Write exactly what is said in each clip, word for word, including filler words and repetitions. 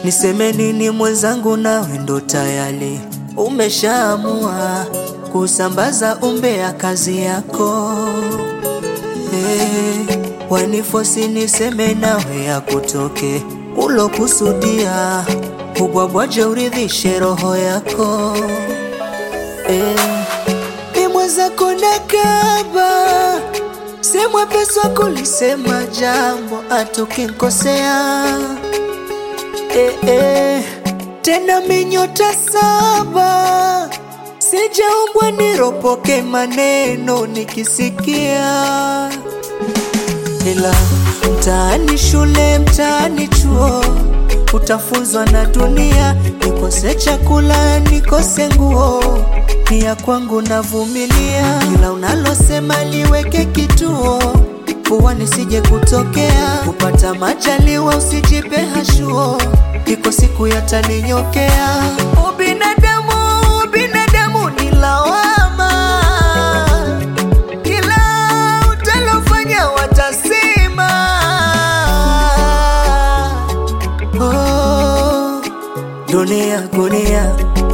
Niseme nini mwenzangu, nawe ndo tayari umeshaamua kusambaza umbea kazi yako. Hey, wanifosi niseme nawe ya kutoke ulo kusudia ubwabwaje uridhishe roho yako. Hey, ni mwenzako nakaba si mwepesi wa kulisema jambo atukinkosea. Eh, eh, tena minyota saba sijaumbwa niropoke maneno nikisikia. Ila mtaani shule, mtaani chuo, utafunzwa na dunia. Nikose chakula, nikose nguo, ni ya kwangu navumilia. Ila unalosema liweke kituo, puwa nisije kutokea. Kupata majaliwa usijipe hashuo, iko siku yataninyokea. Ubinadamu, ubinadamu ni lawama, kila utalofanya watasema. Oh, dunia gunia,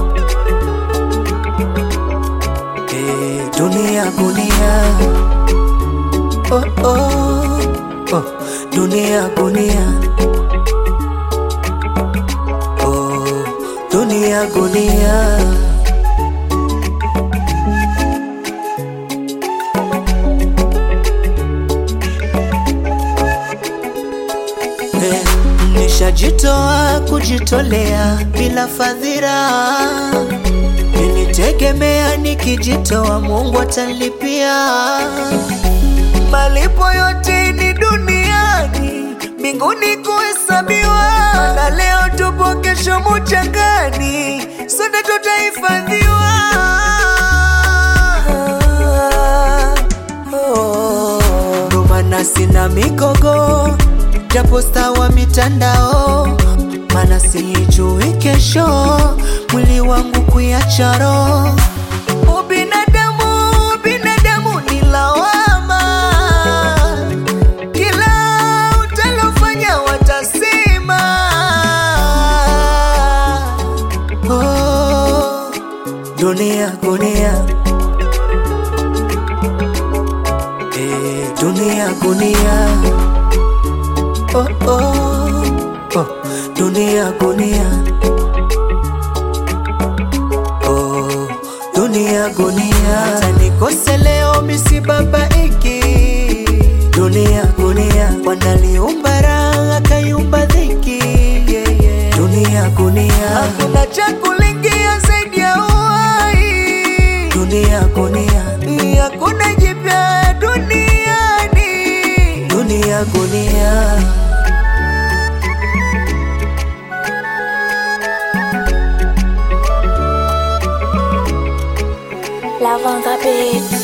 eh, dunia gunia. Oh, oh, oh, dunia gunia. Oh, dunia gunia. Eh, nishajitoa kujitolea bila fadhila. Nilitegemea nikijitoa Mungu atanilipia. Malipo yote ni duniani, mbinguni kuhesabiwa. Na leo tupo, kesho mchangani, sote tutahifadhiwa. Ndo maana sina migogo, japo star wa mitandao. Maana sijui kesho, mwili wangu kuiacha roho. Ubinadamu, ubinadamu ni lawama, kila utalofanya watasema. Oh, dunia gunia, eh, dunia gunia. Oh, oh, oh, dunia gunia. Oh, dunia gunia. Hata nikose leo misibabaiki. Dunia gunia. Wanaliumba raha kayumba dhiki, yeah, yeah. Dunia gunia. Hakuna cha kulingia zaidi ya uhai. Dunia gunia. Hakuna jipya duniani. Dunia gunia. Love on the beat.